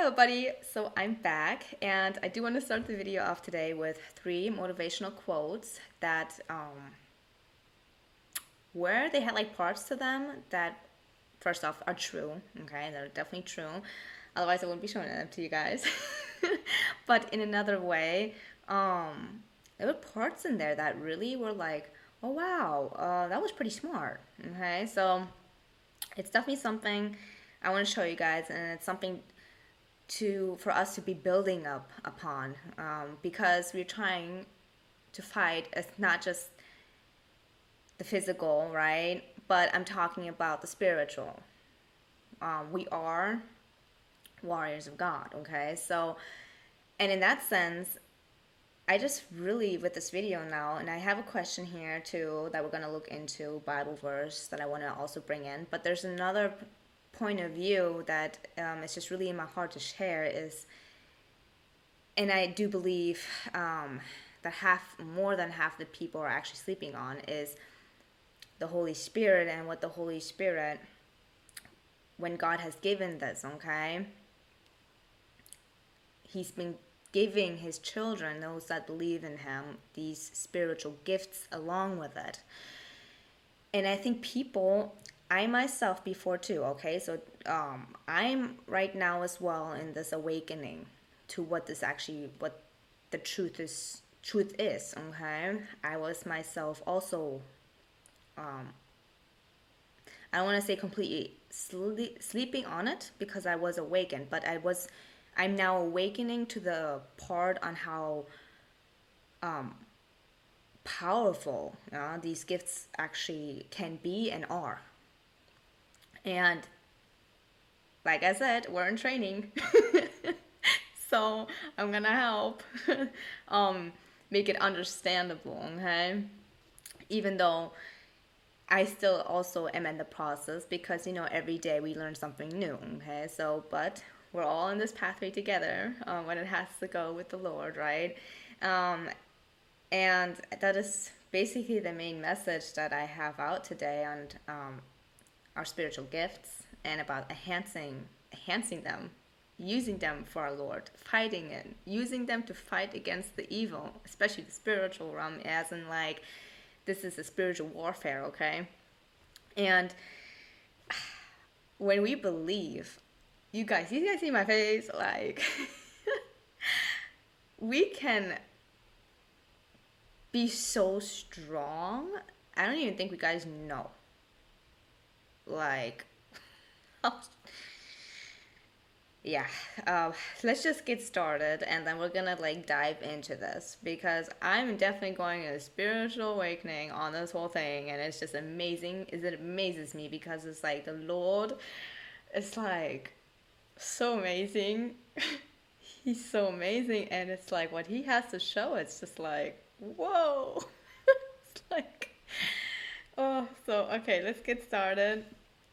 everybody, so I'm back and I do want to start the video off today with three motivational quotes that where they had like parts to them that first off are true, okay, they're definitely true, otherwise I wouldn't be showing them to you guys. But in another way, there were parts in there that really were like, oh wow, that was pretty smart, okay, so it's definitely something I want to show you guys, and it's something for us to be building up upon, because we're trying to fight as not just the physical, right? But I'm talking about the spiritual. We are warriors of God, okay? So, and in that sense, I just really, with this video now, and I have a question here too that we're going to look into, Bible verse that I want to also bring in, but there's another point of view that it's just really in my heart to share is, and I do believe that more than half the people are actually sleeping on, is the Holy Spirit, and what the Holy Spirit, when God has given this, okay, He's been giving His children, those that believe in Him, these spiritual gifts along with it. And I think people, I myself before too, okay, so I'm right now as well in this awakening to what the truth is, okay. I was myself also, I don't want to say completely sleeping on it, because I was awakened, but I'm now awakening to the part on how powerful these gifts actually can be and are. And like I said, we're in training. So I'm gonna help make it understandable, okay? Even though I still also am in the process, because every day we learn something new, okay? So, but we're all in this pathway together when it has to go with the Lord, right? And that is basically the main message that I have out today on our spiritual gifts, and about enhancing them, using them for our Lord, fighting it, using them to fight against the evil, especially the spiritual realm, as in like, this is a spiritual warfare, okay? And when we believe, you guys see my face, like, we can be so strong. I don't even think you guys know. Like, yeah, let's just get started, and then we're gonna like dive into this, because I'm definitely going a spiritual awakening on this whole thing, and it's just amazing. It amazes me, because it's like the Lord is like so amazing. He's so amazing, and it's like what He has to show, it's just like, whoa. It's like, oh, so okay, let's get started.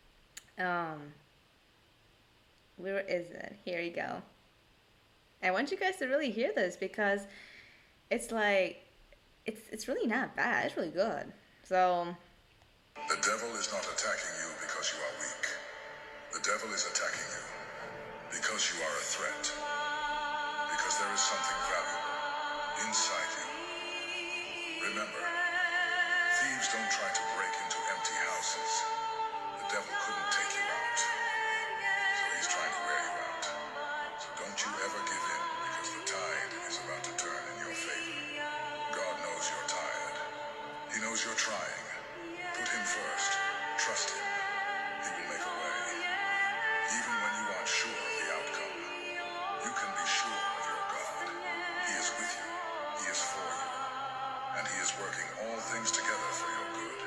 Where is it? Here you go. I want you guys to really hear this, because it's like, it's really not bad. It's really good. So, the devil is not attacking you because you are weak. The devil is attacking you because you are a threat. Because there is something valuable inside you. Remember, thieves don't try to break into empty houses. The devil couldn't take you out, so he's trying to wear you out. So don't you ever give in, because the tide is about to turn in your favor. God knows you're tired. He knows you're trying. Put Him first. Trust Him. He will make a way. Even when you aren't sure of the outcome, you can be sure of your God. He is with you. He is for you. And He is working all things together for your good.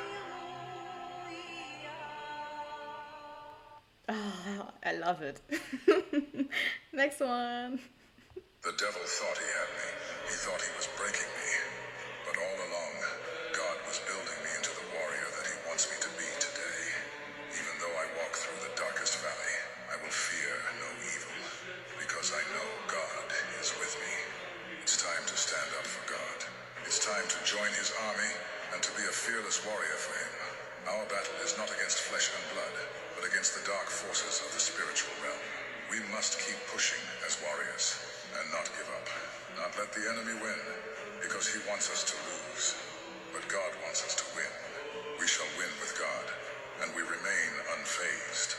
oh, I love it. Next one. The devil thought he had me. He thought he was breaking me. But all along, God was building me into the warrior that He wants me to be today. Even though I walk through the darkest valley, I will fear no evil, because I know God is with me. It's time to stand up for God. It's time to join His army and to be a fearless warrior for Him. Our battle is not against flesh and blood, but against the dark forces of the spiritual realm. We must must keep pushing as warriors and not give up. Not let the enemy win, because he wants us to lose. But God wants us to win. We shall win with God, and we remain unfazed.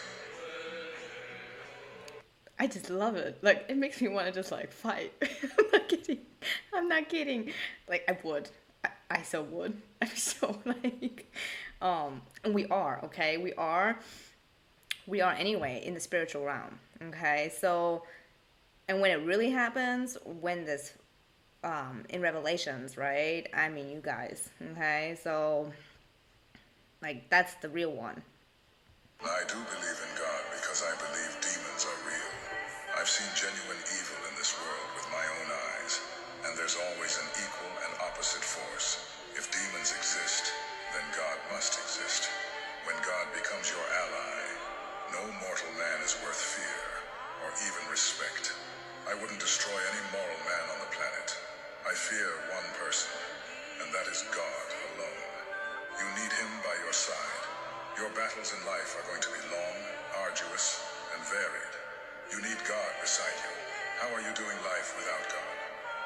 I just love it. Like, it makes me want to just like fight. I'm not kidding. I'm not kidding. Like, I would. I so would. I'm so like, and we are, okay? We are anyway in the spiritual realm, okay? So, and when it really happens, when this, in Revelations, right? I mean, you guys, okay? So, like, that's the real one. I do believe in God because I believe demons are real. I've seen genuine evil in this world with my own eyes, and there's always an equal and opposite force. If demons exist, then God must exist. When God becomes your ally, no mortal man is worth fear or even respect. I wouldn't destroy any moral man on the planet. I fear one person, and that is God alone. You need him by your side. Your battles in life are going to be long, arduous, and varied. You need God beside you. How are you doing life without God?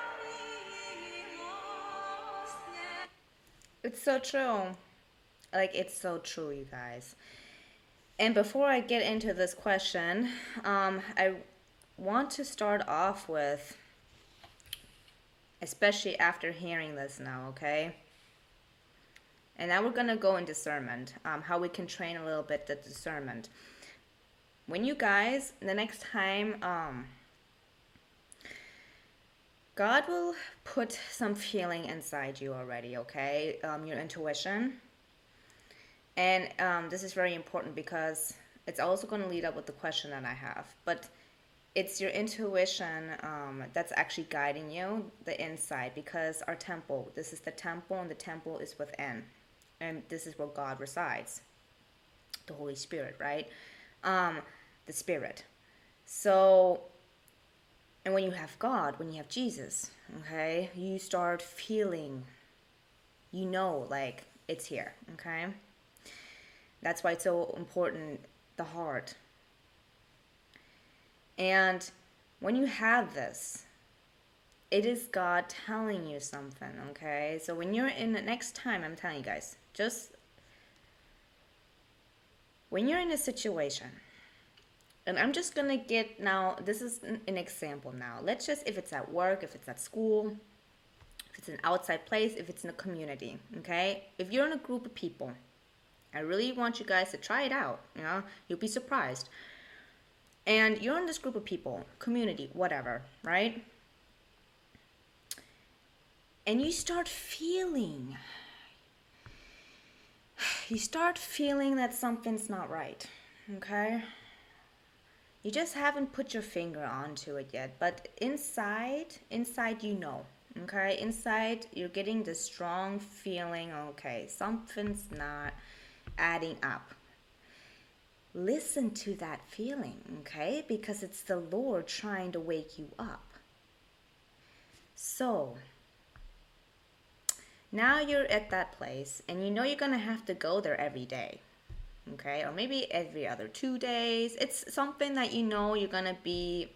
It's so true. Like, it's so true, you guys. And before I get into this question, I want to start off with, especially after hearing this now, okay? And now we're going to go in discernment, how we can train a little bit the discernment. When you guys, the next time, God will put some feeling inside you already, okay? Your intuition. And this is very important because it's also going to lead up with the question that I have. But it's your intuition that's actually guiding you, the inside, because our temple, this is the temple, and the temple is within. And this is where God resides, the Holy Spirit, right? The Spirit. So, and when you have God, when you have Jesus, okay, you start feeling, you know, like it's here, okay? That's why it's so important, the heart. And when you have this, it is God telling you something, okay? So when you're in the next time, I'm telling you guys, just when you're in a situation, and I'm just gonna get now, this is an example now. Let's just, if it's at work, if it's at school, if it's an outside place, if it's in a community, okay? If you're in a group of people, I really want you guys to try it out, you know? You'll be surprised. And you're in this group of people, community, whatever, right? And you start feeling that something's not right, okay? You just haven't put your finger onto it yet, but inside you know, okay? Inside, you're getting this strong feeling, okay, something's not adding up. Listen to that feeling, okay? Because it's the Lord trying to wake you up. So, now you're at that place, and you know you're going to have to go there every day, okay? Or maybe every other 2 days. It's something that you know you're going to be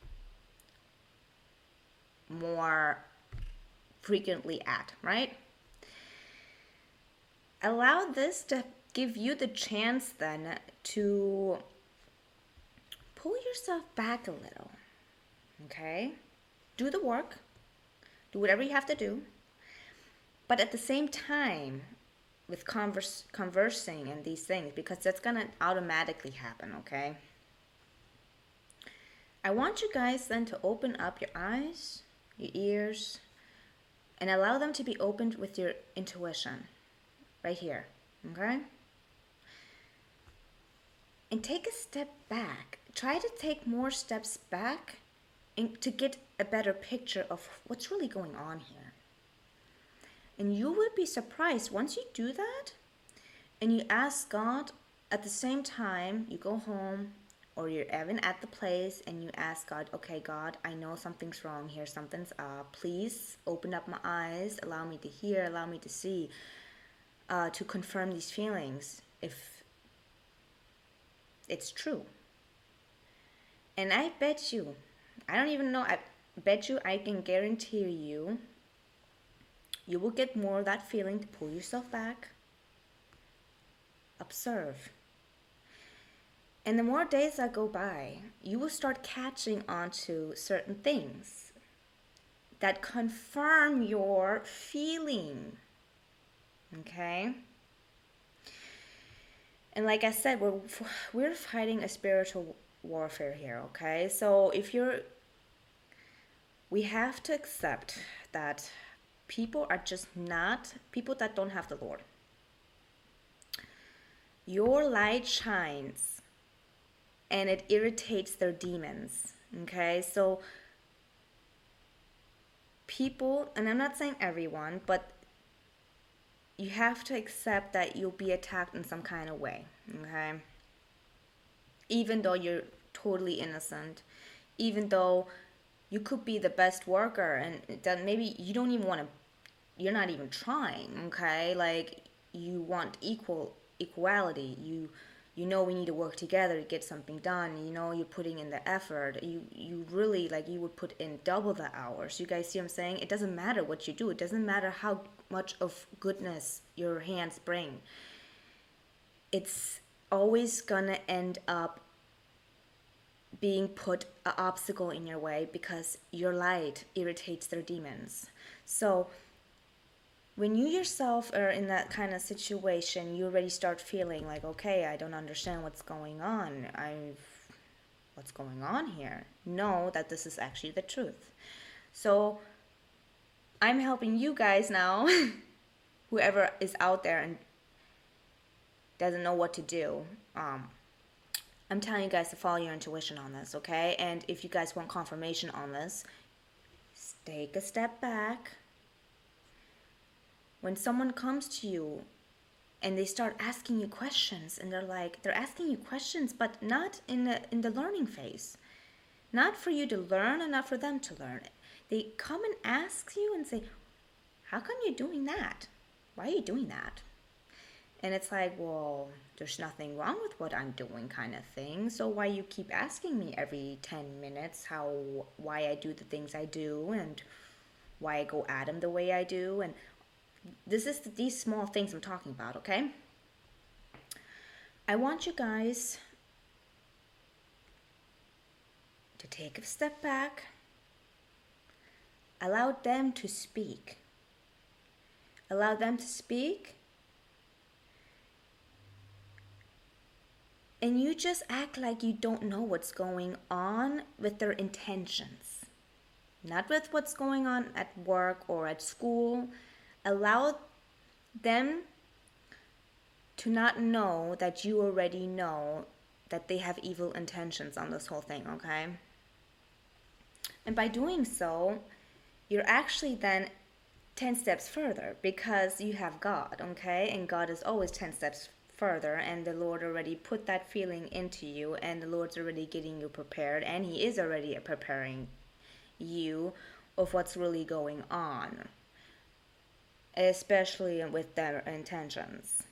more frequently at, right? Allow this to give you the chance then to pull yourself back a little, okay? Do the work, do whatever you have to do, but at the same time, with conversing and these things, because that's gonna automatically happen, okay? I want you guys then to open up your eyes, your ears, and allow them to be opened with your intuition, right here, okay? And take a step back. Try to take more steps back to get a better picture of what's really going on here. And you would be surprised once you do that and you ask God at the same time, you go home or you're even at the place and you ask God, okay, God, I know something's wrong here, something's up. Please open up my eyes, allow me to hear, allow me to see, to confirm these feelings if it's true. And I bet you, I don't even know, I bet you, I can guarantee you, you will get more of that feeling to pull yourself back. Observe. And the more days that go by, you will start catching on to certain things that confirm your feeling. Okay? And like I said, we're fighting a spiritual warfare here, okay? So we have to accept that people are just not people that don't have the Lord. Your light shines and it irritates their demons, okay? So people, and I'm not saying everyone, but you have to accept that you'll be attacked in some kind of way, okay? Even though you're totally innocent, even though you could be the best worker, and then maybe you don't even want to, you're not even trying, okay? Like, you want equality. You know we need to work together to get something done. You know you're putting in the effort. You really, like, you would put in double the hours. You guys see what I'm saying? It doesn't matter what you do. It doesn't matter how much of goodness your hands bring. It's always gonna end up being put an obstacle in your way because your light irritates their demons. So when you yourself are in that kind of situation, you already start feeling like, okay, I don't understand what's going on. What's going on here? Know that this is actually the truth. So I'm helping you guys now, whoever is out there and doesn't know what to do. I'm telling you guys to follow your intuition on this, okay? And if you guys want confirmation on this, take a step back. When someone comes to you and they start asking you questions, and they're asking you questions, but not in the learning phase. Not for you to learn and not for them to learn. They come and ask you and say, how come you're doing that? Why are you doing that? And it's like, well, there's nothing wrong with what I'm doing, kind of thing. So why you keep asking me every 10 minutes why I do the things I do and why I go at them the way I do? And these small things I'm talking about, okay? I want you guys to take a step back. Allow them to speak. Allow them to speak. And you just act like you don't know what's going on with their intentions. Not with what's going on at work or at school. Allow them to not know that you already know that they have evil intentions on this whole thing, okay? And by doing so, you're actually then 10 steps further because you have God, okay? And God is always 10 steps further, and the Lord already put that feeling into you, and the Lord's already getting you prepared, and He is already preparing you of what's really going on, especially with their intentions.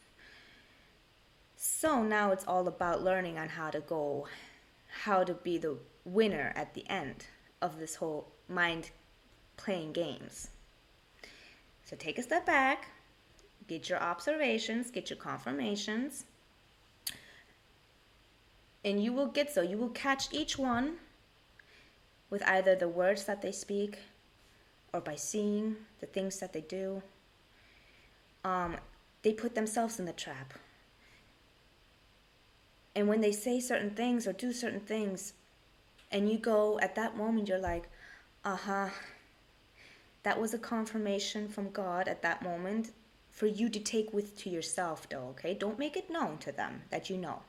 So now it's all about learning on how to be the winner at the end of this whole mind playing games. So take a step back, get your observations, get your confirmations, and you will catch each one with either the words that they speak or by seeing the things that they do. They put themselves in the trap. And when they say certain things or do certain things, and you go, at that moment, you're like, that was a confirmation from God at that moment for you to take to yourself, though, okay? Don't make it known to them that you know.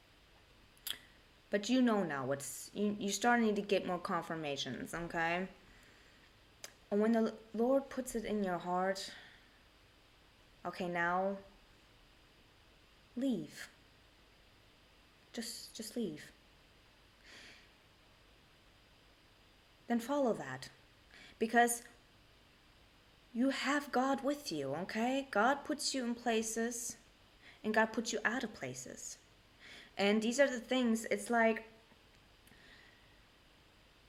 But you know now you're starting to get more confirmations, okay? And when the Lord puts it in your heart, okay, now leave. Just leave. Then follow that. Because you have God with you, okay? God puts you in places and God puts you out of places. And these are the things, it's like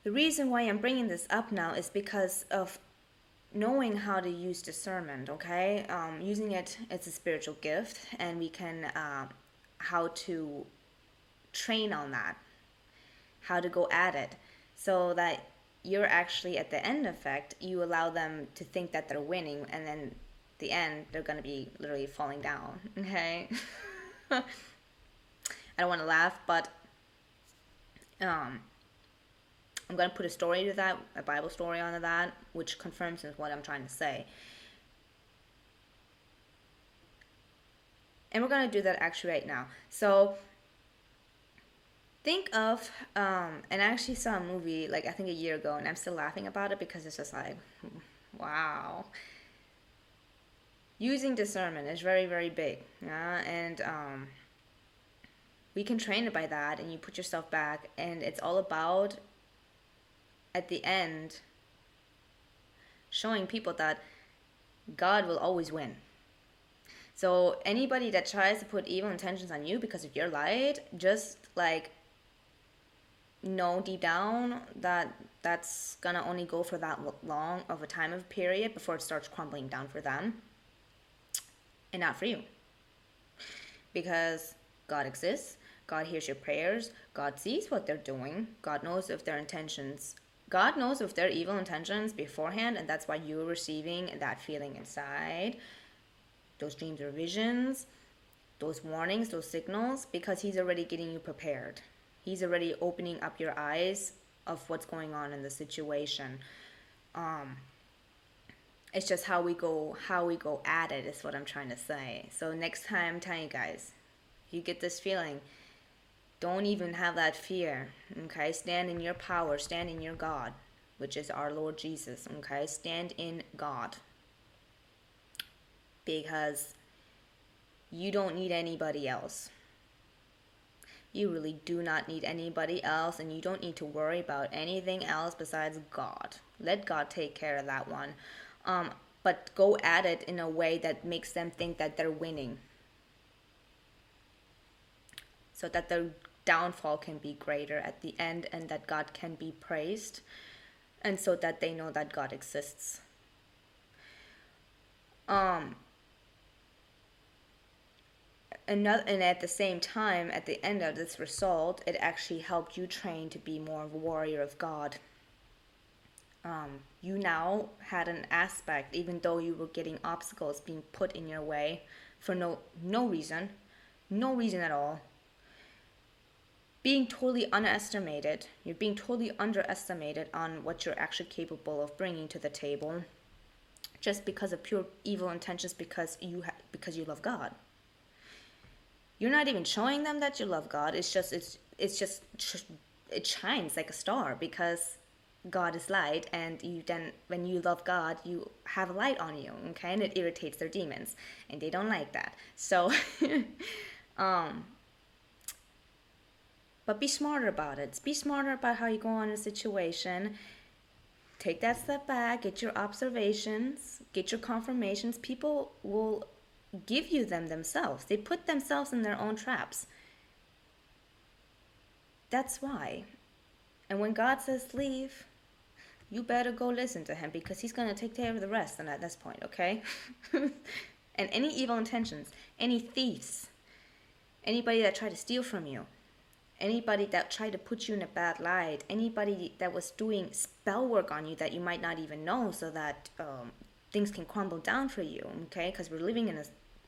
The reason why I'm bringing this up now is because of knowing how to use discernment, okay? Using it as a spiritual gift, and we can, how to train on that, how to go at it, so that you're actually at the end effect, you allow them to think that they're winning, and then the end, they're going to be literally falling down, okay? I don't want to laugh, but I'm going to put a story to that, a Bible story onto that, which confirms what I'm trying to say. And we're going to do that actually right now. So think of, and I actually saw a movie like I think a year ago, and I'm still laughing about it because it's just like, wow. Using discernment is very, very big, yeah? And we can train it by that, and you put yourself back, and it's all about, at the end, showing people that God will always win. So anybody that tries to put evil intentions on you because of your light, just like know deep down that that's gonna only go for that long of a time of period before it starts crumbling down for them, and not for you. Because God exists, God hears your prayers, God sees what they're doing, God knows if their intentions, God knows if they're evil intentions beforehand, and that's why you're receiving that feeling inside, those dreams or visions, those warnings, those signals, because He's already getting you prepared. He's already opening up your eyes of what's going on in the situation. It's just how we go at it is what I'm trying to say. So next time, I'm telling you guys, you get this feeling, don't even have that fear, okay? Stand in your power, stand in your God, which is our Lord Jesus, okay? Stand in God. Because you don't need anybody else. You really do not need anybody else, and you don't need to worry about anything else besides God. Let God take care of that one. But go at it in a way that makes them think that they're winning, so that their downfall can be greater at the end, and that God can be praised, and so that they know that God exists. And at the same time, at the end of this result, it actually helped you train to be more of a warrior of God. You now had an aspect, even though you were getting obstacles being put in your way for no reason at all. Being totally underestimated. You're being totally underestimated on what you're actually capable of bringing to the table, just because of pure evil intentions, because you love God. You're not even showing them that you love God. It shines like a star because God is light, and when you love God, you have a light on you, okay? And it irritates their demons, and they don't like that. So, but be smarter about it. Be smarter about how you go on in a situation. Take that step back, get your observations, get your confirmations. People will give you them themselves. They put themselves in their own traps. That's why. And when God says leave, you better go listen to Him, because He's going to take care of the rest at this point, okay? And any evil intentions, any thieves, anybody that tried to steal from you, anybody that tried to put you in a bad light, anybody that was doing spell work on you that you might not even know, so that things can crumble down for you, okay? Because we're living in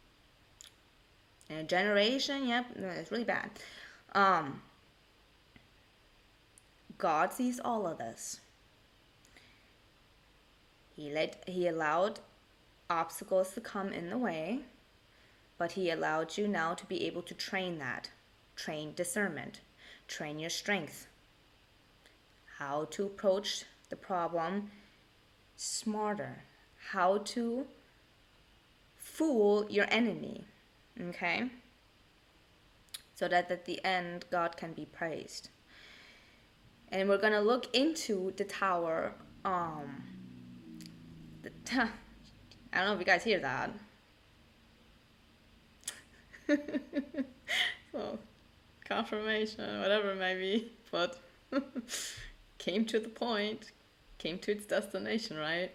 a generation, yep, it's really bad. God sees all of this. He allowed obstacles to come in the way, but He allowed you now to be able to train discernment, train your strength, how to approach the problem smarter, how to fool your enemy, okay? So that at the end, God can be praised. And we're going to look into the tower. I don't know if you guys hear that. Well, confirmation, whatever it may be, but came to the point, came to its destination, right?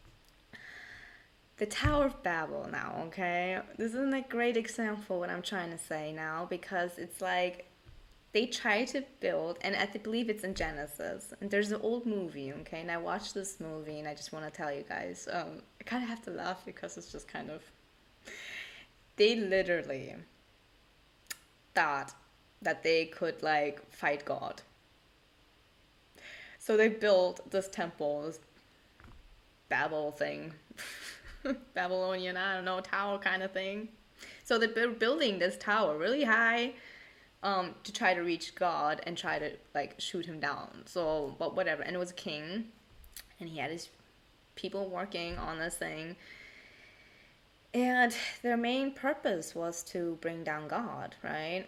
The Tower of Babel now, okay? This is a great example what I'm trying to say now, because it's like they try to build, and I believe it's in Genesis, and there's an old movie, okay? And I watched this movie, and I just want to tell you guys, I kind of have to laugh because it's just kind of, they literally thought that they could like fight God. So they built this temple, this Babel thing, Babylonian, I don't know, tower kind of thing. So they're building this tower really high, to try to reach God and try to like shoot him down. So, but whatever. And it was a king, and he had his people working on this thing. And their main purpose was to bring down God, right?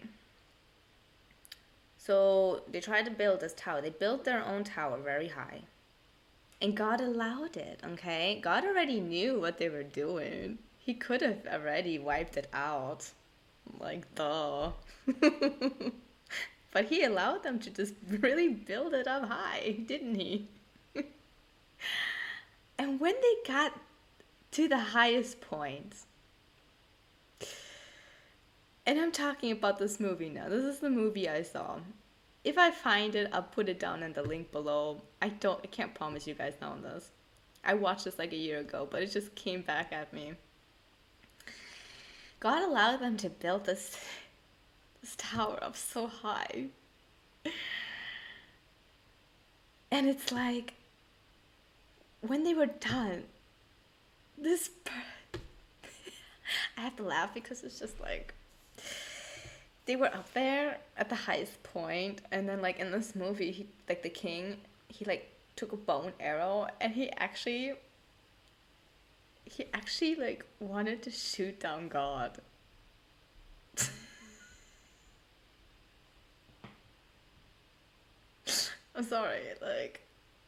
So they tried to build this tower. They built their own tower very high. And God allowed it, okay? God already knew what they were doing. He could have already wiped it out. Like, duh. But he allowed them to just really build it up high, didn't he? And when they got to the highest point, and I'm talking about this movie now. This is the movie I saw. If I find it, I'll put it down in the link below. I can't promise you guys now on this. I watched this like a year ago, but it just came back at me. God allowed them to build this tower up so high. And it's like, when they were done, I have to laugh because it's just like, they were up there at the highest point, and then like in this movie, he, like the king, he like took a bow and arrow, and he actually like wanted to shoot down God. I'm sorry, like,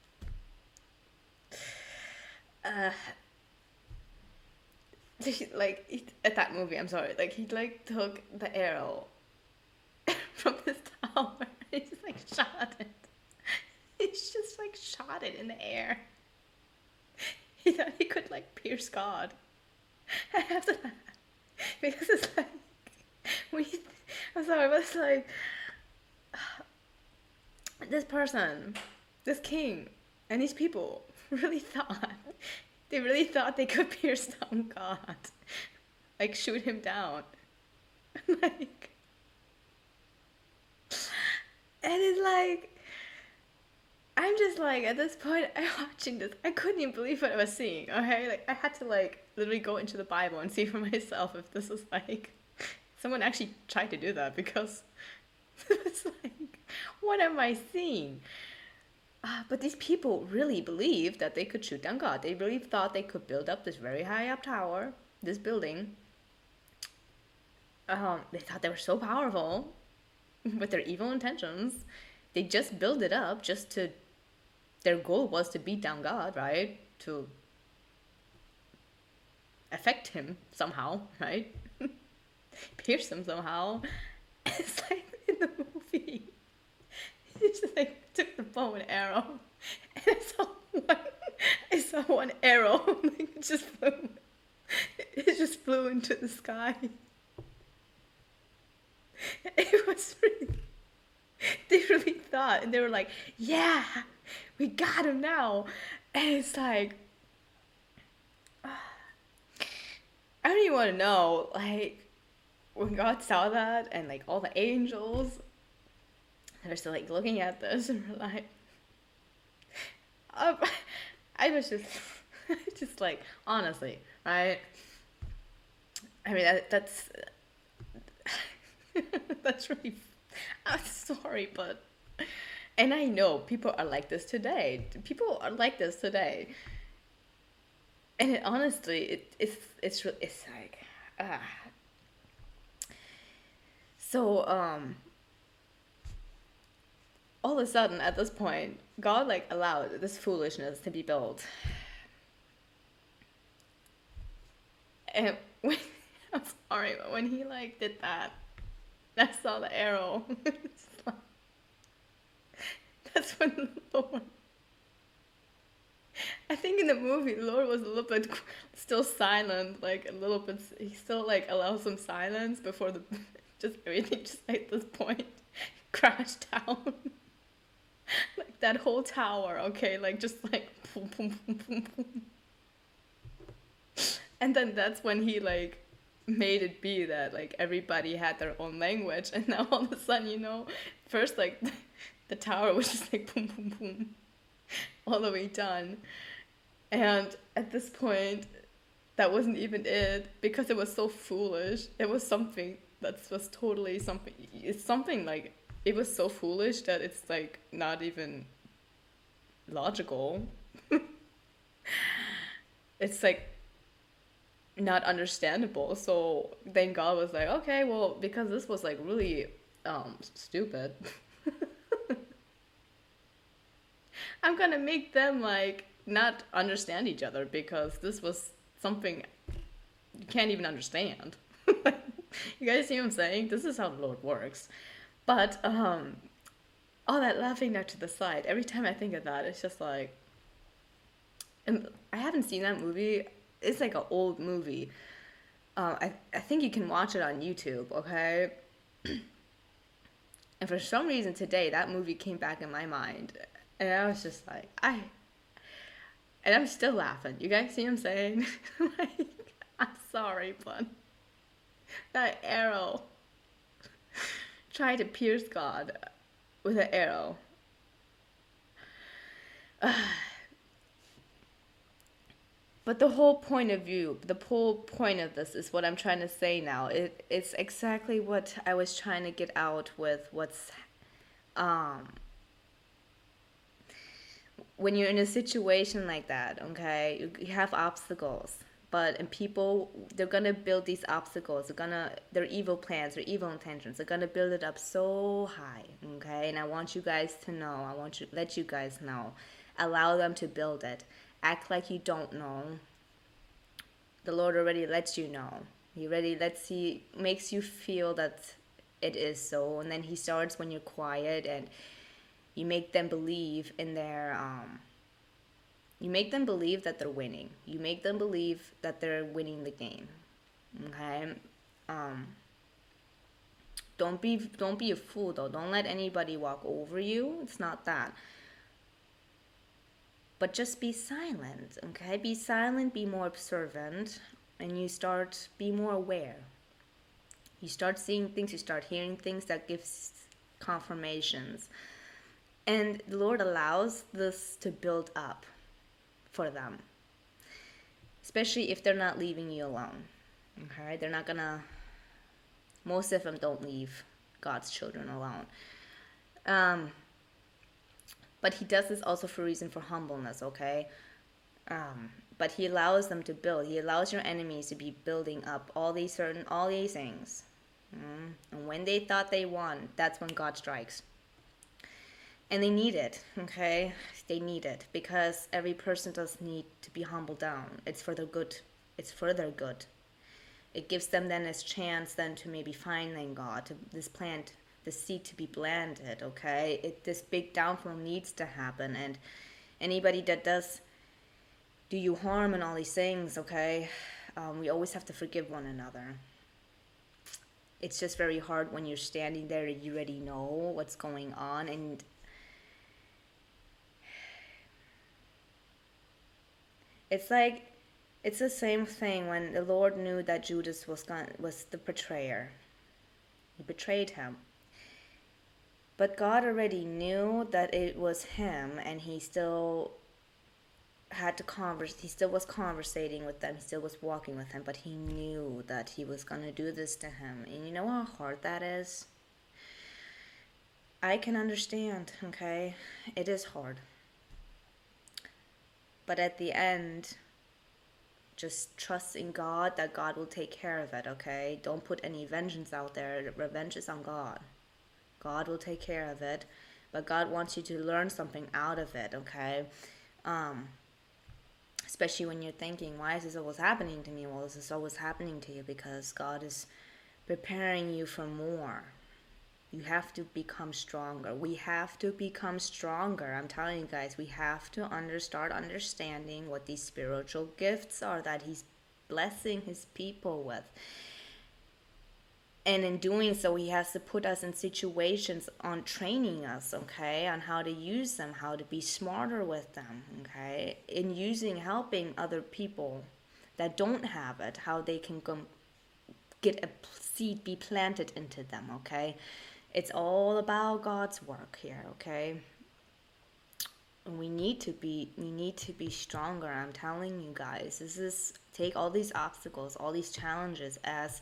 at that movie, I'm sorry, like he like took the arrow from this tower, and he just like shot it. He just like shot it in the air. He thought he could like pierce God. I have to laugh because it's like, I'm sorry, but it's like, this person, this king, and these people really thought they could pierce down God, like shoot him down, like, and it's like, I'm just like, at this point, I'm watching this, I couldn't even believe what I was seeing, okay? Like, I had to like literally go into the Bible and see for myself if this is like, someone actually tried to do that, because it's like, what am I seeing? But these people really believed that they could shoot down God. They really thought they could build up this very high up tower, this building. They thought they were so powerful with their evil intentions. They just built it up just to, their goal was to beat down God, right? To affect him somehow, right? Pierce him somehow. It's like in the movie, he just like took the bow and arrow, and I saw one arrow like it just flew into the sky. It was really, they really thought, and they were like, yeah, we got him now. And it's like, I don't even want to know, like, when God saw that, and like all the angels, they're still like looking at this, and we're like, I was just like, honestly, right? I mean, that's that's really, I'm sorry, but, and I know people are like this today. People are like this today. And it, honestly, it's like, so, all of a sudden, at this point, God, like, allowed this foolishness to be built. And when, I'm sorry, but when he, like, did that, I saw the arrow. It's like, That's when Lord. I think in the movie, Lord was a little bit still silent, like a little bit. He still like allows some silence before the just everything just at this point crashed down. Like that whole tower, okay, like just like boom, boom, boom, boom, boom. And then that's when he like made it be that like everybody had their own language, and now all of a sudden, first like the tower was just like boom, boom, boom, all the way done. And at this point, that wasn't even it because it was so foolish. It was something that was totally something. It's something like it was so foolish that it's like not even logical. It's like not understandable. So then God was like, okay, well, because this was like really stupid, I'm gonna make them like not understand each other because this was something you can't even understand. You guys see what I'm saying? This is how the Lord works. But all that laughing now to the side, every time I think of that, it's just like, and I haven't seen that movie. It's like an old movie. I think you can watch it on YouTube, okay? And for some reason today, that movie came back in my mind. And I was just like, and I'm still laughing. You guys see what I'm saying? Like, I'm sorry, but that arrow tried to pierce God with an arrow. But the whole point of this is what I'm trying to say now. It's exactly what I was trying to get out with um, when you're in a situation like that, okay, you have obstacles, and people, they're gonna build these obstacles. Their evil plans, their evil intentions, they're gonna build it up so high, okay. And I want you guys to know. I want to let you guys know. Allow them to build it. Act like you don't know. The Lord already lets you know. He makes you feel that it is so, and then He starts when you're quiet and you make them believe in their you make them believe that they're winning. You make them believe that they're winning the game. Okay? Don't be a fool though. Don't let anybody walk over you. It's not that. But just be silent, okay? Be silent, be more observant, and be more aware. You start seeing things, you start hearing things that gives confirmations. And the Lord allows this to build up for them. Especially if they're not leaving you alone. Okay? They're not gonna, most of them don't leave God's children alone. But He does this also for a reason for humbleness, okay? But He allows them to build. He allows your enemies to be building up all these things. And when they thought they won, that's when God strikes. And they need it, okay? They need it because every person does need to be humbled down. It's for their good. It's for their good. It gives them then this chance then to maybe find then God, to this plant, the seed to be planted, okay? This big downfall needs to happen, and anybody that does do you harm and all these things, okay? We always have to forgive one another. It's just very hard when you're standing there and you already know what's going on, and it's like it's the same thing when the Lord knew that Judas was the betrayer. He betrayed Him. But God already knew that it was him, and He still had to He still was conversating with them. He still was walking with him, but He knew that He was going to do this to him. And you know how hard that is? I can understand, okay? It is hard. But at the end, just trust in God that God will take care of it, okay? Don't put any vengeance out there. Revenge is on God. God will take care of it, but God wants you to learn something out of it, okay? Especially when you're thinking, why is this always happening to me? Well, this is always happening to you because God is preparing you for more. You have to become stronger. We have to become stronger. I'm telling you guys, we have to start understanding what these spiritual gifts are that he's blessing his people with. And in doing so, he has to put us in situations on training us, okay, on how to use them, how to be smarter with them, okay, in helping other people that don't have it, how they can get a seed be planted into them, okay. It's all about God's work here, okay. And we need to be stronger. I'm telling you guys, take all these obstacles, all these challenges as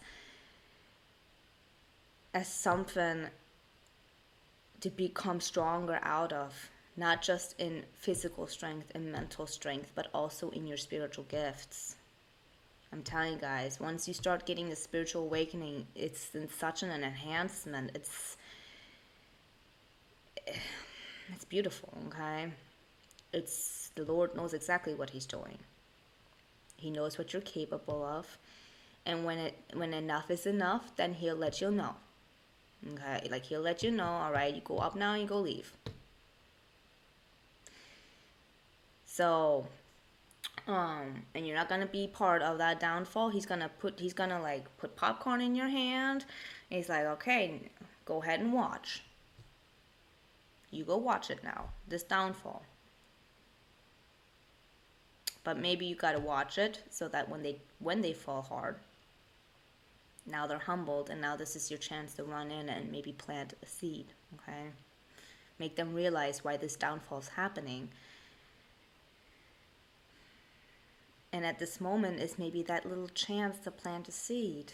something to become stronger out of, not just in physical strength and mental strength, but also in your spiritual gifts. I'm telling you guys, once you start getting the spiritual awakening, it's in such an enhancement. It's beautiful, okay? The Lord knows exactly what he's doing. He knows what you're capable of. And when enough is enough, then he'll let you know. Okay, like he'll let you know, all right, you go up now, you go leave. So, and you're not gonna be part of that downfall. He's gonna put popcorn in your hand. And he's like, okay, go ahead and watch. You go watch it now, this downfall. But maybe you gotta watch it so that when they fall hard, now they're humbled, and now this is your chance to run in and maybe plant a seed, okay? Make them realize why this downfall is happening. And at this moment is maybe that little chance to plant a seed.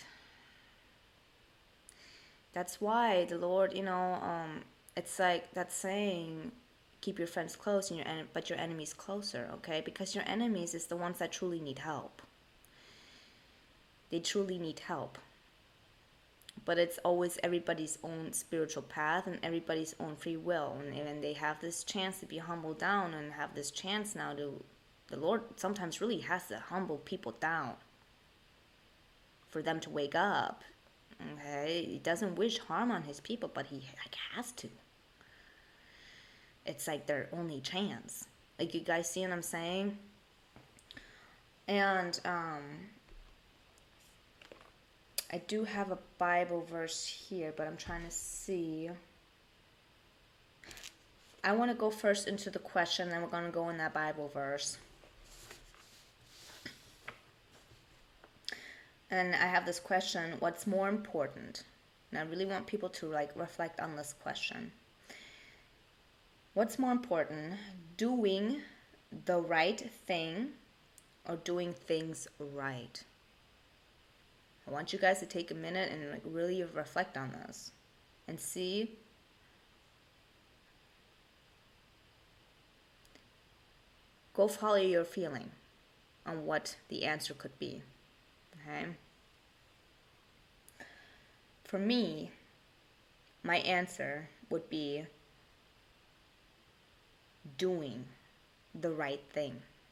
That's why the Lord, it's like that saying, keep your friends close but your enemies closer, okay? Because your enemies is the ones that truly need help. They truly need help. But it's always everybody's own spiritual path and everybody's own free will. And they have this chance to be humbled down and have this chance now the Lord sometimes really has to humble people down for them to wake up. Okay? He doesn't wish harm on his people, but he has to. It's like their only chance. Like, you guys see what I'm saying? And, I do have a Bible verse here, but I'm trying to see. I want to go first into the question, then we're going to go in that Bible verse. And I have this question, what's more important? And I really want people to reflect on this question. What's more important, doing the right thing or doing things right? I want you guys to take a minute and really reflect on this and see go follow your feeling on what the answer could be. Okay? For me, my answer would be doing the right thing.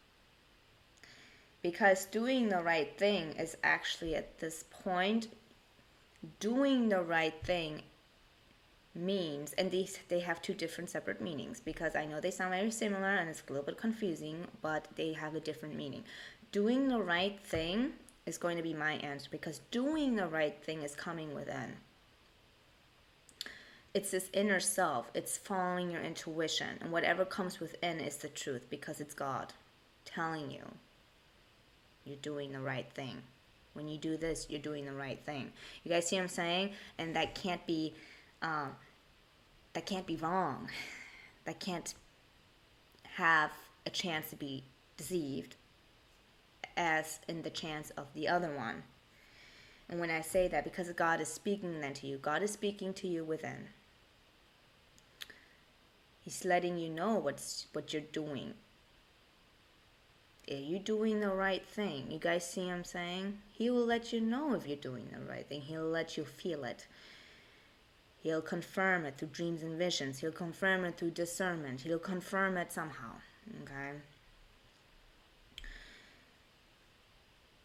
Because doing the right thing is actually at this point, doing the right thing means, and they have two different separate meanings, because I know they sound very similar and it's a little bit confusing, but they have a different meaning. Doing the right thing is going to be my answer, because doing the right thing is coming within. It's this inner self. It's following your intuition, and whatever comes within is the truth, because it's God telling you you're doing the right thing. When you do this, you're doing the right thing. You guys see what I'm saying? And that can't be wrong. That can't have a chance to be deceived as in the chance of the other one. And when I say that, because God is speaking then to you, God is speaking to you within. He's letting you know what you're doing. Are you doing the right thing? You guys see what I'm saying? He will let you know if you're doing the right thing. He'll let you feel it. He'll confirm it through dreams and visions. He'll confirm it through discernment. He'll confirm it somehow. Okay?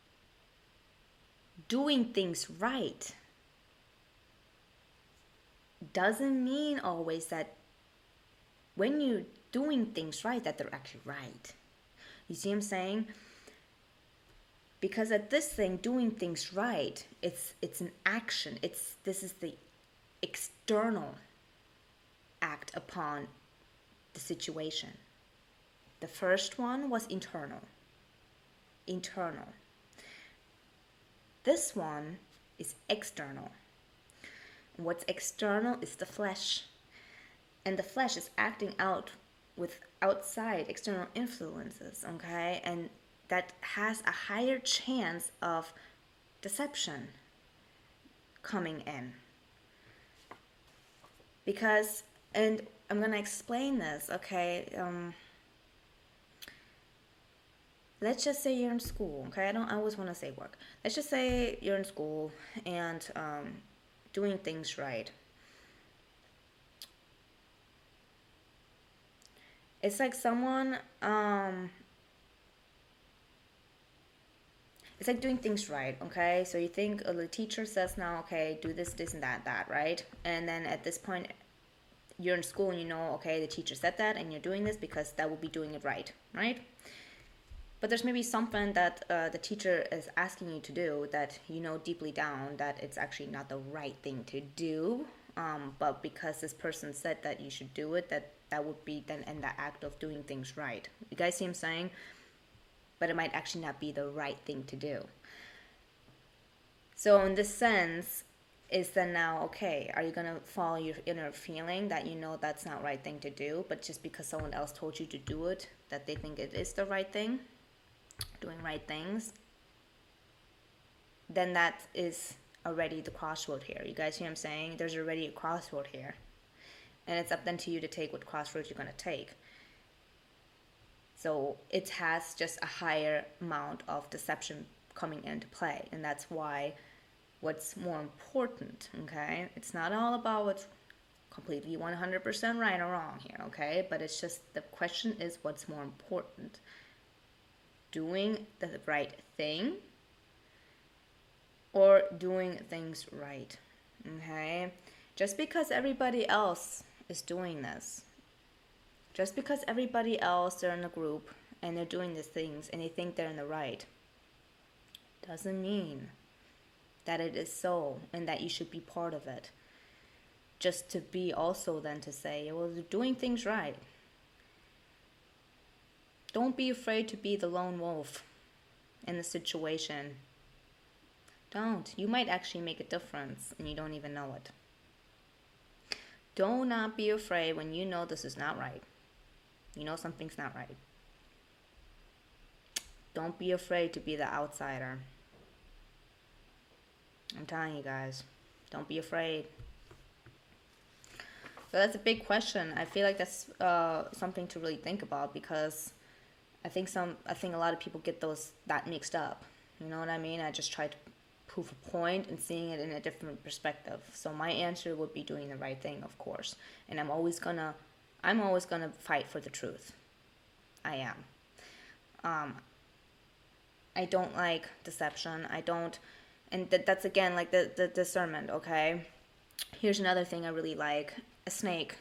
Doing things right doesn't mean always that when you're doing things right, that they're actually right. You see what I'm saying? Because at this thing, doing things right, it's an action. This is the external act upon the situation. The first one was internal. Internal. This one is external. And what's external is the flesh. And the flesh is acting out with outside external influences, okay? And that has a higher chance of deception coming in. Because, and I'm gonna explain this, okay? Let's just say you're in school, okay? I always want to say work. Let's just say you're in school and doing things right. It's like someone, it's like doing things right, okay? So you think the teacher says now, okay, do this, this, and that, right? And then at this point, you're in school and you know, okay, the teacher said that and you're doing this because that will be doing it right, right? But there's maybe something that the teacher is asking you to do that you know deeply down that it's actually not the right thing to do. But because this person said that you should do it, that would be then in the act of doing things right. You guys see what I'm saying? But it might actually not be the right thing to do. So in this sense, is then now, okay, are you going to follow your inner feeling that you know that's not the right thing to do, but just because someone else told you to do it, that they think it is the right thing? Doing right things, then that is already the crossroad here. You guys see what I'm saying? There's already a crossroad here. And it's up then to you to take what crossroads you're going to take. So it has just a higher amount of deception coming into play. And that's why what's more important, okay? It's not all about what's completely 100% right or wrong here, okay? But it's just the question is what's more important. Doing the right thing or doing things right, okay? Just because everybody else is doing this, just because everybody else, they're in a group and they're doing these things and they think they're in the right, doesn't mean that it is so and that you should be part of it. Just to be also then to say, well, they're doing things right. Don't be afraid to be the lone wolf in the situation. Don't. You might actually make a difference and you don't even know it. Do not be afraid when you know this is not right. You know something's not right. Don't be afraid to be the outsider. I'm telling you guys, don't be afraid. So that's a big question. I feel like that's something to really think about because I think a lot of people get that mixed up. You know what I mean? I just try to prove a point and seeing it in a different perspective. So my answer would be doing the right thing, of course. And I'm always gonna fight for the truth. I am. I don't like deception. I don't, and that's again like the discernment. Okay. Here's another thing I really like: a snake.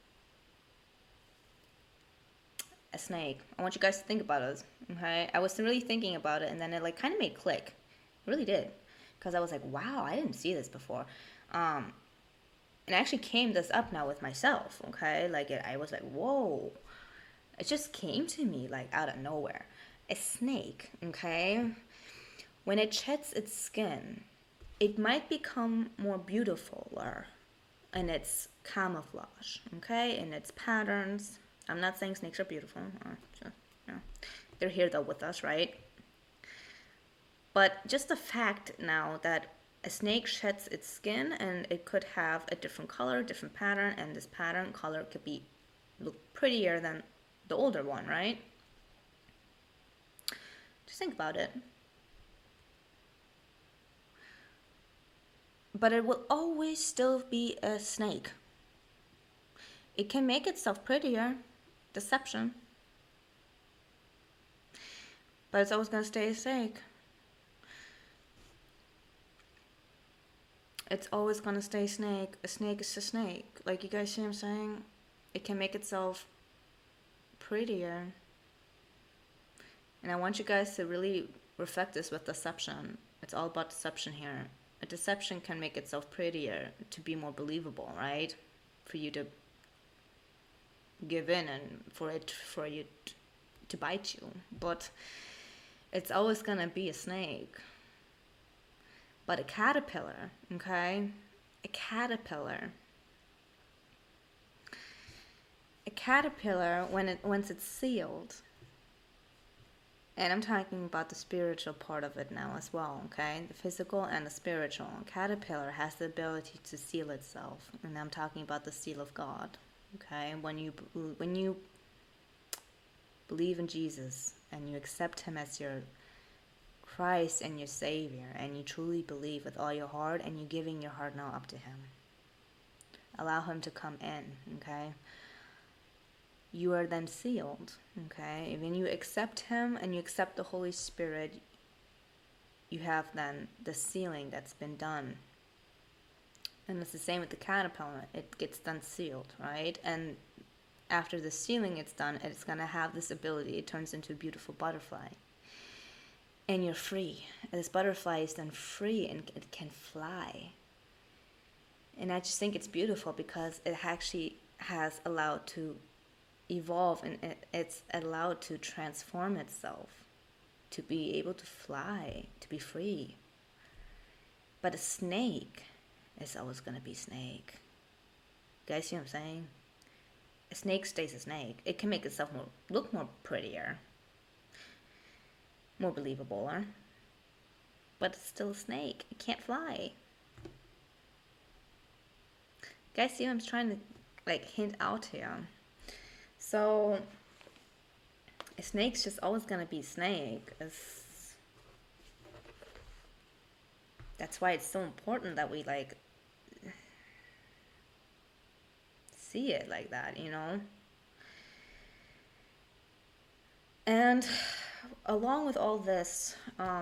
A snake. I want you guys to think about it. Okay, I was really thinking about it, and then it like kind of made click. It really did, because I was like, wow, I didn't see this before. And I actually came this up now with myself. Okay, like I was like, whoa, it just came to me like out of nowhere. A snake. Okay, when it sheds its skin, it might become more beautiful in its camouflage. Okay, in its patterns. I'm not saying snakes are beautiful. They're here though with us, right? But just the fact now that a snake sheds its skin and it could have a different color, different pattern, and this pattern color could look prettier than the older one, right? Just think about it. But it will always still be a snake. It can make itself prettier. Deception. But it's always going to stay a snake. It's always gonna stay snake. A snake is a snake. Like, you guys see what I'm saying? It can make itself prettier. And I want you guys to really reflect this with deception. It's all about deception here. A deception can make itself prettier to be more believable, right? For you to give in and for you to bite you. But it's always gonna be a snake. But a caterpillar, okay? A caterpillar, once it's sealed, and I'm talking about the spiritual part of it now as well, okay? The physical and the spiritual. A caterpillar has the ability to seal itself, and I'm talking about the seal of God, okay? When you believe in Jesus and you accept him as your Christ and your Savior, and you truly believe with all your heart, and you're giving your heart now up to him, allow him to come in, okay? You are then sealed, okay? When you accept him and you accept the Holy Spirit, you have then the sealing that's been done. And it's the same with the caterpillar. It gets then sealed, right? And after the sealing it's done, it's going to have this ability. It turns into a beautiful butterfly. And you're free. This butterfly is then free and it can fly. And I just think it's beautiful because it actually has allowed to evolve, and it's allowed to transform itself, to be able to fly, to be free. But a snake is always going to be snake. You guys see what I'm saying? A snake stays a snake. It can make itself look more prettier, more believable, but it's still a snake. It can't fly. You guys see what I'm trying to hint out here? So a snake's just always gonna be a snake. That's why it's so important that we see it like that, you know? And along with all this,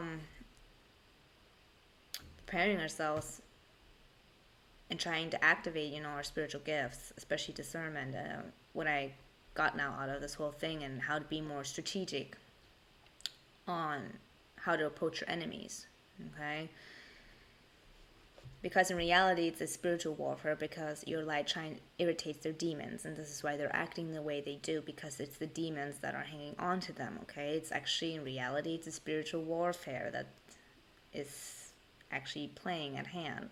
preparing ourselves and trying to activate, our spiritual gifts, especially discernment, what I got now out of this whole thing, and how to be more strategic on how to approach your enemies, okay? Because in reality, it's a spiritual warfare, because your light shine irritates their demons, and this is why they're acting the way they do, because it's the demons that are hanging on to them, okay? It's actually, in reality, it's a spiritual warfare that is actually playing at hand.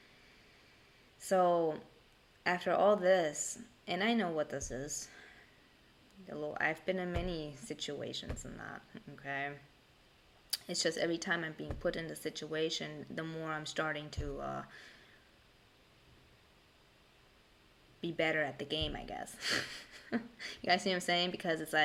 So, after all this, and I know what this is, I've been in many situations in that, okay? It's just every time I'm being put in the situation, the more I'm starting to be better at the game, I guess. You guys see what I'm saying? Because it's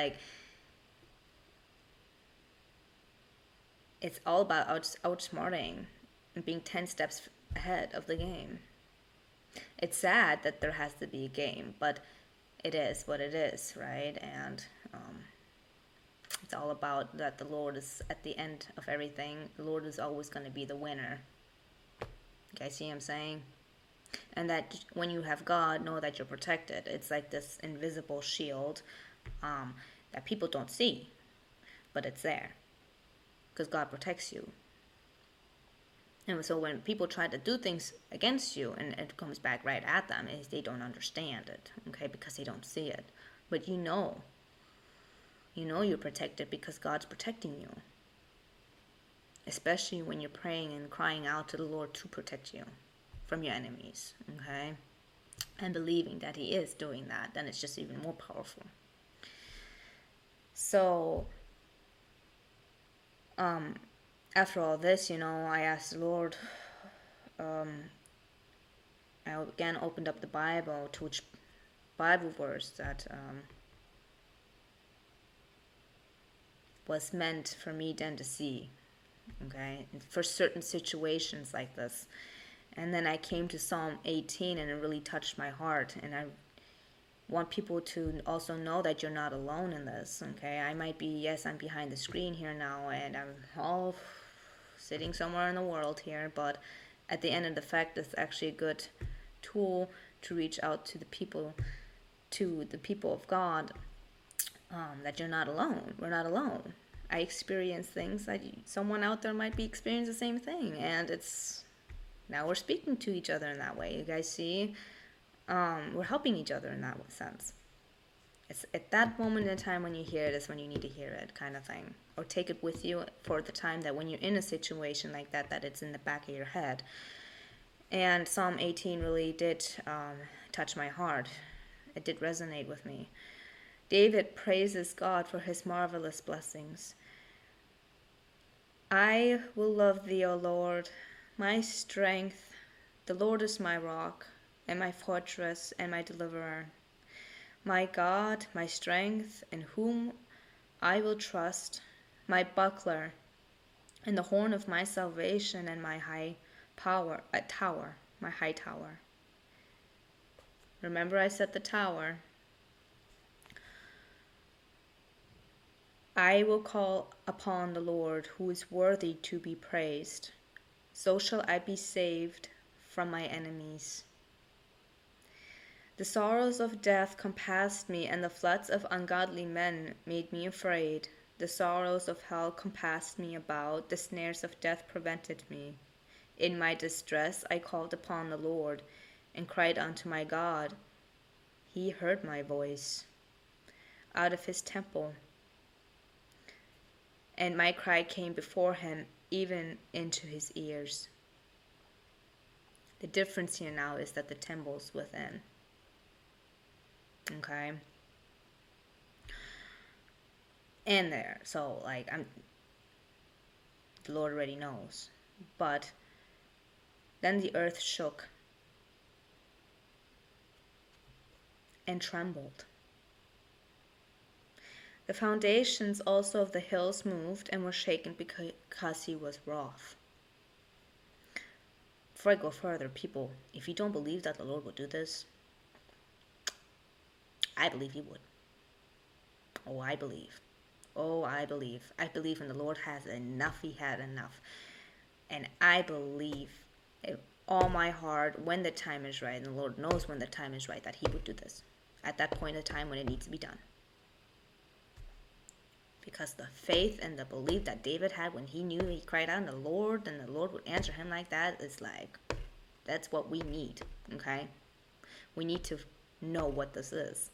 it's all about outsmarting and being 10 steps ahead of the game. It's sad that there has to be a game, but it is what it is, right? And it's all about that the Lord is at the end of everything. The Lord is always going to be the winner. You guys see what I'm saying? And that when you have God, know that you're protected. It's like this invisible shield that people don't see, but it's there because God protects you. And so when people try to do things against you, and it comes back right at them, is they don't understand it, okay, because they don't see it. But you know you're protected because God's protecting you. Especially when you're praying and crying out to the Lord to protect you from your enemies, okay? And believing that he is doing that, then it's just even more powerful. So, after all this, I asked the Lord, I again opened up the Bible to which Bible verse that was meant for me then to see, okay, for certain situations like this. And then I came to Psalm 18, and it really touched my heart, and I want people to also know that you're not alone in this, okay? I'm behind the screen here now, and I'm all sitting somewhere in the world here, but at the end of the fact, it's actually a good tool to reach out to the people of God, that you're not alone. We're not alone. I experience things that someone out there might be experiencing the same thing, and it's now we're speaking to each other in that way. You guys see, we're helping each other in that sense. It's at that moment in time when you hear it is when you need to hear it, kind of thing, or take it with you for the time that when you're in a situation like that, that it's in the back of your head. And Psalm 18 really did touch my heart. It did resonate with me. David praises God for his marvelous blessings. I will love thee, O Lord, my strength. The Lord is my rock, and my fortress, and my deliverer. My God, my strength, in whom I will trust, my buckler, and the horn of my salvation, and my high tower, my high tower. Remember I said the tower. I will call upon the Lord, who is worthy to be praised. So shall I be saved from my enemies. The sorrows of death compassed me, and the floods of ungodly men made me afraid. The sorrows of hell compassed me about, the snares of death prevented me. In my distress I called upon the Lord, and cried unto my God. He heard my voice out of his temple, and my cry came before him, even into his ears. The difference here now is that the temple's within. Okay? And there. So, like, the Lord already knows. But then the earth shook and trembled. The foundations also of the hills moved and were shaken because he was wroth. Before I go further, people, if you don't believe that the Lord will do this, I believe he would. Oh, I believe. Oh, I believe. I believe when the Lord has enough, he had enough. And I believe in all my heart, when the time is right, and the Lord knows when the time is right, that he would do this at that point in time when it needs to be done. Because the faith and the belief that David had when he knew he cried out to the Lord, and the Lord would answer him like that, is like, that's what we need, okay? We need to know what this is.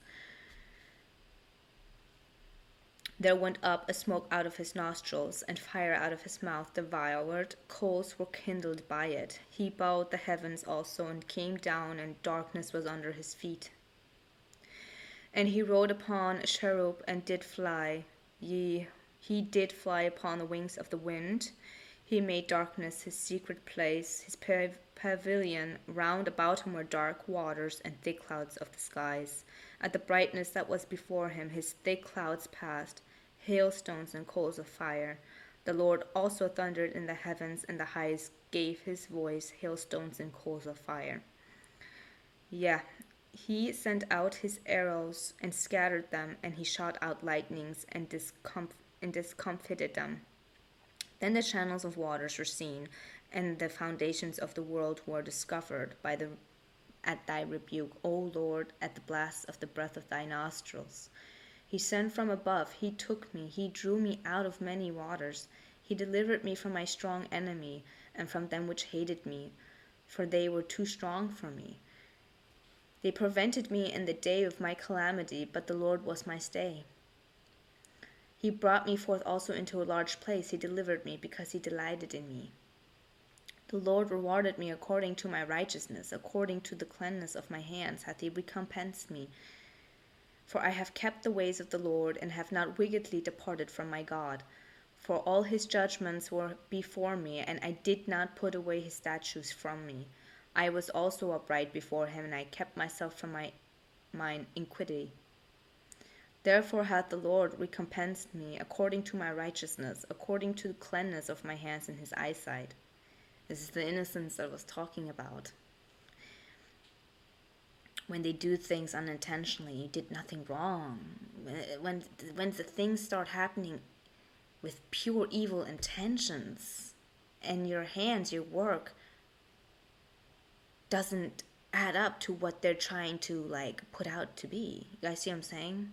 There went up a smoke out of his nostrils, and fire out of his mouth devoured. Coals were kindled by it. He bowed the heavens also, and came down, and darkness was under his feet. And he rode upon a cherub, and did fly. He did fly upon the wings of the wind. He made darkness his secret place. His pavilion round about him were dark waters and thick clouds of the skies. At the brightness that was before him, his thick clouds passed, hailstones and coals of fire. The Lord also thundered in the heavens, and the heights gave his voice, hailstones and coals of fire. Yeah, he sent out his arrows and scattered them, and he shot out lightnings and discomfited them. Then the channels of waters were seen, and the foundations of the world were discovered at thy rebuke, O Lord, at the blast of the breath of thy nostrils. He sent from above, he took me, he drew me out of many waters. He delivered me from my strong enemy, and from them which hated me, for they were too strong for me. They prevented me in the day of my calamity, but the Lord was my stay. He brought me forth also into a large place. He delivered me, because he delighted in me. The Lord rewarded me according to my righteousness, according to the cleanness of my hands hath he recompensed me. For I have kept the ways of the Lord, and have not wickedly departed from my God. For all his judgments were before me, and I did not put away his statutes from me. I was also upright before him, and I kept myself from mine iniquity. Therefore hath the Lord recompensed me according to my righteousness, according to the cleanness of my hands in his eyesight. This is the innocence I was talking about. When they do things unintentionally, you did nothing wrong. When the things start happening with pure evil intentions, and your hands, your work, doesn't add up to what they're trying to like put out to be. You guys see what I'm saying?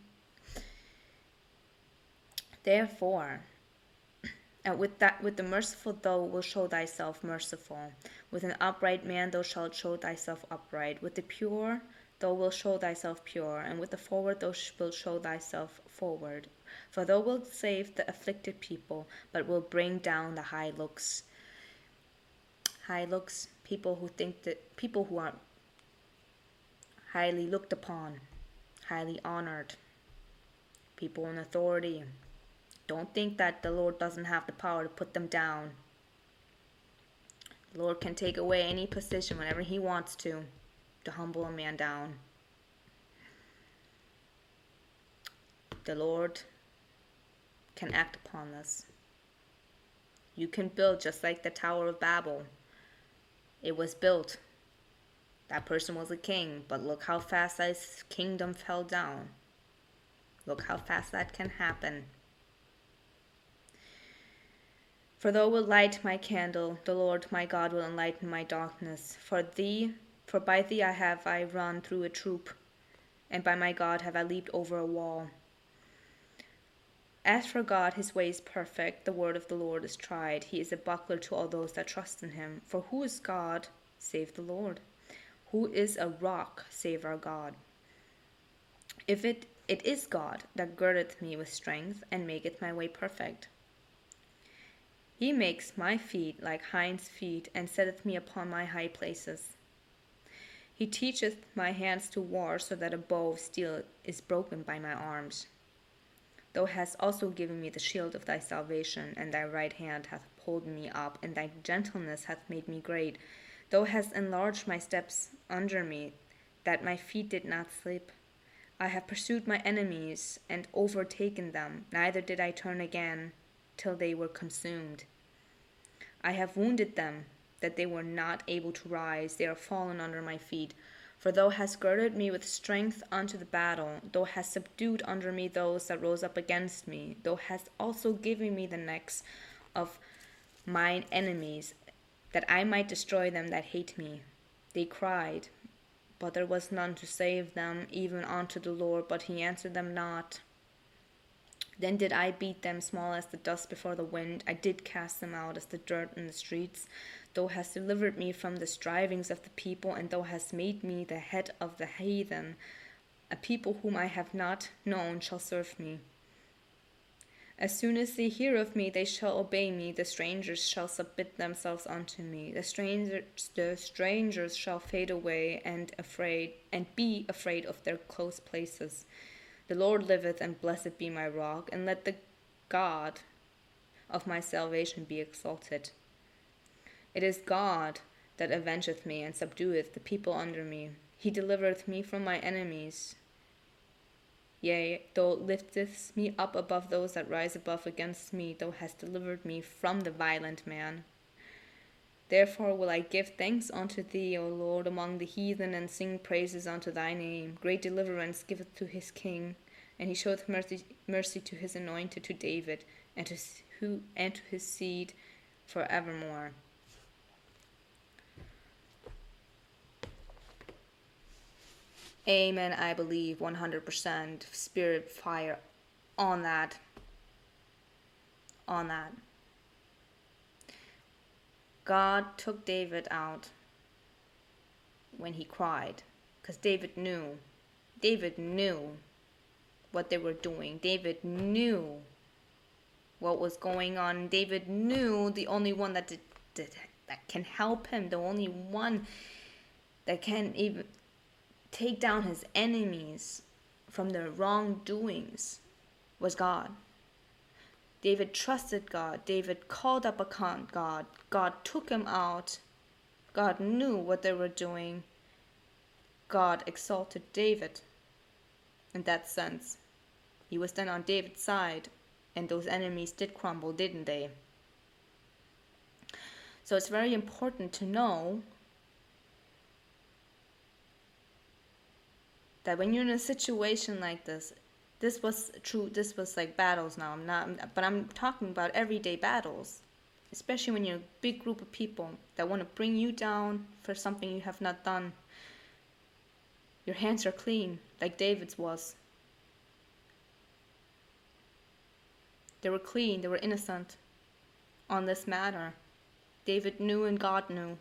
Therefore, with the merciful thou wilt show thyself merciful. With an upright man thou shalt show thyself upright. With the pure thou wilt show thyself pure, and with the forward thou wilt show thyself forward. For thou wilt save the afflicted people, but will bring down the high looks. High looks, people who are highly looked upon, highly honored, people in authority. Don't think that the Lord doesn't have the power to put them down. The Lord can take away any position whenever He wants to humble a man down. The Lord can act upon this. You can build just like the Tower of Babel. It was built. That person was a king, but look how fast his kingdom fell down. Look how fast that can happen. For thou wilt light my candle, the Lord my God will enlighten my darkness. For by thee have I run through a troop, and by my God have I leaped over a wall. As for God, his way is perfect, the word of the Lord is tried. He is a buckler to all those that trust in him. For who is God, save the Lord? Who is a rock, save our God? If it is God that girdeth me with strength, and maketh my way perfect. He makes my feet like hinds' feet, and setteth me upon my high places. He teacheth my hands to war, so that a bow of steel is broken by my arms. Thou hast also given me the shield of thy salvation, and thy right hand hath pulled me up, and thy gentleness hath made me great. Thou hast enlarged my steps under me, that my feet did not slip. I have pursued my enemies, and overtaken them, neither did I turn again, till they were consumed. I have wounded them, that they were not able to rise. They are fallen under my feet. For thou hast girded me with strength unto the battle. Thou hast subdued under me those that rose up against me. Thou hast also given me the necks of mine enemies, that I might destroy them that hate me. They cried, but there was none to save them, even unto the Lord, but he answered them not. Then did I beat them small as the dust before the wind. I did cast them out as the dirt in the streets. Thou hast delivered me from the strivings of the people, and thou hast made me the head of the heathen. A people whom I have not known shall serve me. As soon as they hear of me, they shall obey me. The strangers shall submit themselves unto me. The strangers shall fade away and be afraid of their close places. The Lord liveth, and blessed be my rock, and let the God of my salvation be exalted. It is God that avengeth me, and subdueth the people under me. He delivereth me from my enemies. Yea, thou liftest me up above those that rise above against me. Thou hast delivered me from the violent man. Therefore will I give thanks unto thee, O Lord, among the heathen, and sing praises unto thy name. Great deliverance giveth to his king, and he showeth mercy to his anointed, to David, and to his seed forevermore. Amen, I believe 100% spirit fire on that. God took David out when he cried, because David knew what they were doing. David knew what was going on. David knew the only one that can help him, the only one that can even take down his enemies from their wrongdoings was God. David trusted God. David called up upon God. God took him out. God knew what they were doing. God exalted David. In that sense, he was then on David's side, and those enemies did crumble, didn't they? So it's very important to know that when you're in a situation like this was true. This was like battles now. I'm talking about everyday battles, especially when you're a big group of people that want to bring you down for something you have not done. Your hands are clean, like David's was. They were clean, they were innocent on this matter. David knew and God knew.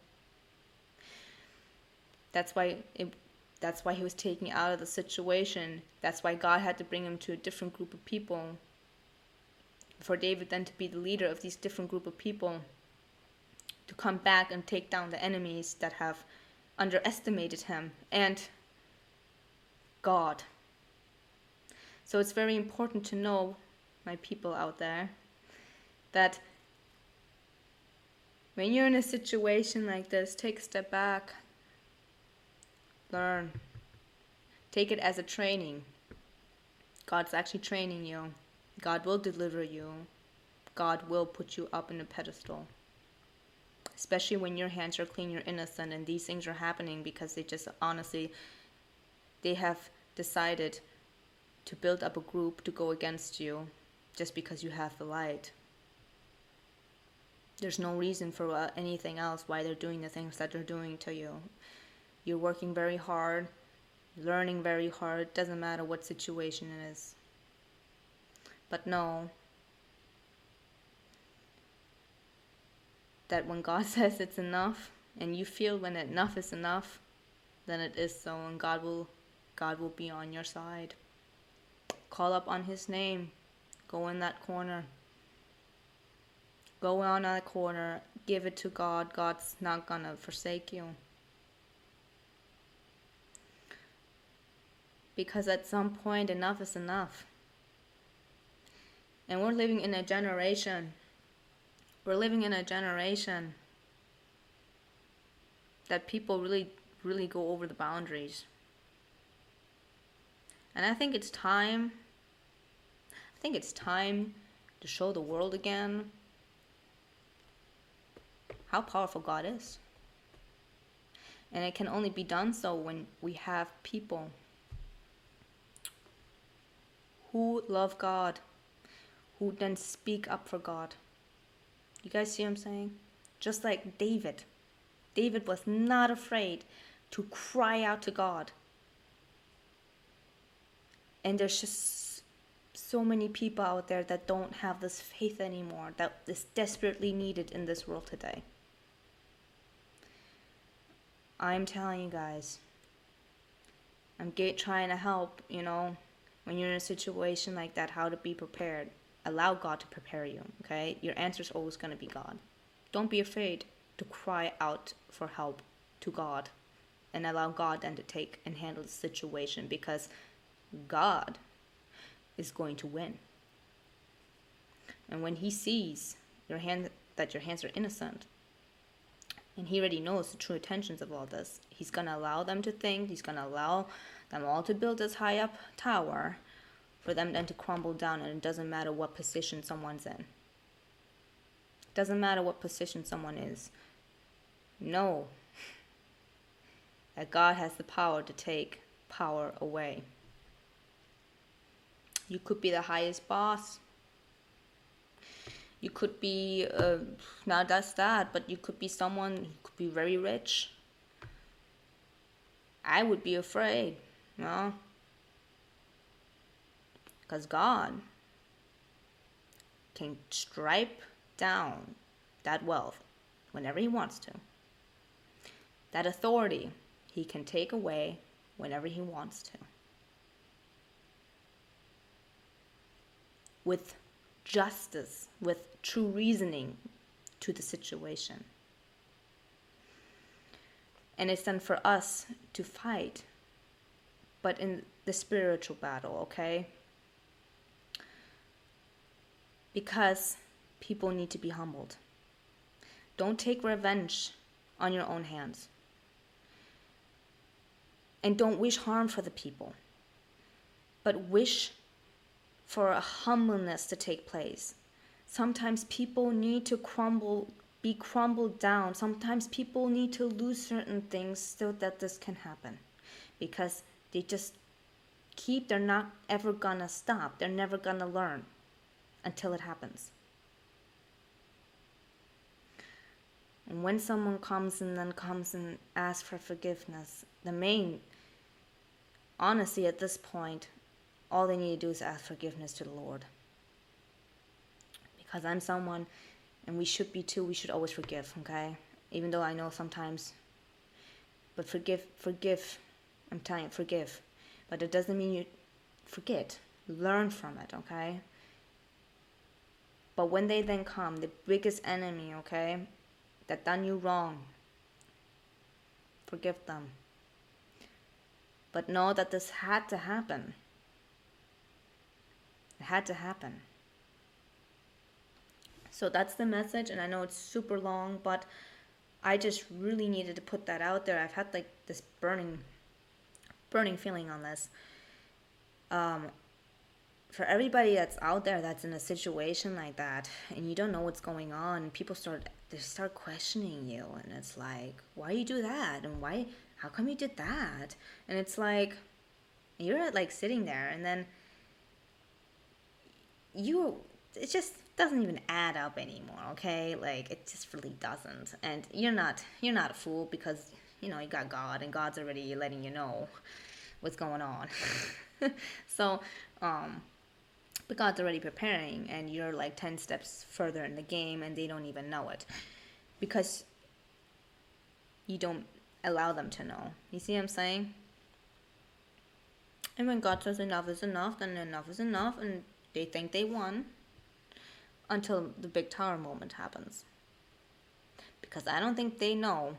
That's why he was taken out of the situation. That's why God had to bring him to a different group of people. For David then to be the leader of these different group of people, to come back and take down the enemies that have underestimated him and God. So it's very important to know, my people out there, that when you're in a situation like this, take a step back, learn, take it as a training. God's actually training you. God will deliver you. God will put you up in a pedestal. Especially when your hands are clean, you're innocent, and these things are happening because they just honestly, they have decided to build up a group to go against you just because you have the light. There's no reason for anything else why they're doing the things that they're doing to you. You're working very hard, learning very hard, doesn't matter what situation it is. But know that when God says it's enough, and you feel when enough is enough, then it is so, and God will be on your side. Call up on His name. Go in that corner. Go on that corner. Give it to God. God's not gonna forsake you. Because at some point, enough is enough. And we're living in a generation. We're living in a generation that people really, really go over the boundaries. And I think it's time. To show the world again how powerful God is. And it can only be done so when we have people who love God, who then speak up for God. You guys see what I'm saying? Just like David. David was not afraid to cry out to God. And there's just so many people out there that don't have this faith anymore, that is desperately needed in this world today. I'm telling you guys, I'm trying to help, when you're in a situation like that, how to be prepared. Allow God to prepare you, okay? Your answer is always going to be God. Don't be afraid to cry out for help to God and allow God then to take and handle the situation, because God is going to win. And when He sees that your hands are innocent, and He already knows the true intentions of all this, He's going to allow them to think, He's going to allow them all to build this high up tower for them then to crumble down, and it doesn't matter what position someone's in. It doesn't matter what position someone is. Know that God has the power to take power away. You could be the highest boss. You could be, not just that, but you could be someone who could be very rich. I would be afraid, because God can stripe down that wealth whenever He wants to. That authority He can take away whenever He wants to. With justice, with true reasoning to the situation. And it's then for us to fight, but in the spiritual battle, okay? Because people need to be humbled. Don't take revenge on your own hands. And don't wish harm for the people, but wish for a humbleness to take place. Sometimes people need to be crumbled down. Sometimes people need to lose certain things so that this can happen. Because they just they're not ever gonna stop. They're never gonna learn until it happens. And when someone comes and asks for forgiveness, honestly, at this point, all they need to do is ask forgiveness to the Lord. Because I'm someone, and we should be too, we should always forgive, okay? Even though I know sometimes, but forgive, I'm telling you, forgive. But it doesn't mean you forget. Learn from it, okay? But when they then come, the biggest enemy, okay, that done you wrong, forgive them. But know that this had to happen. It had to happen. So that's the message, and I know it's super long, but I just really needed to put that out there. I've had like this burning feeling on this. For everybody that's out there that's in a situation like that, and you don't know what's going on, people start questioning you, and it's like, why you do that, and how come you did that? And it's like, you're like sitting there, and then it just doesn't even add up anymore, okay? Like, it just really doesn't. And you're not a fool, because you got God, and God's already letting you know what's going on. So but God's already preparing, and you're like 10 steps further in the game, and they don't even know it, because you don't allow them to know. You see what I'm saying? And when God says enough is enough, then enough is enough, and they think they won, until the big tower moment happens. Because I don't think they know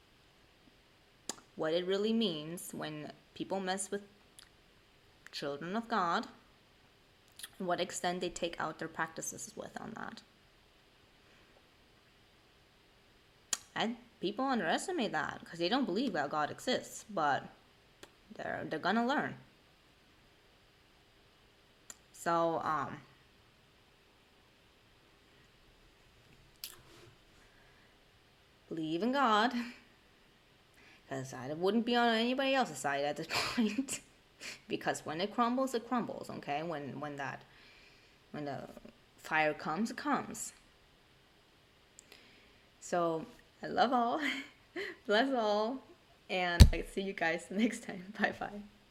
what it really means when people mess with children of God, and what extent they take out their practices with on that. And people underestimate that because they don't believe that God exists, but they're gonna learn. So believe in God, because I wouldn't be on anybody else's side at this point. Because when it crumbles, okay? When the fire comes, it comes. So I love all, bless all, and I see you guys next time. Bye bye.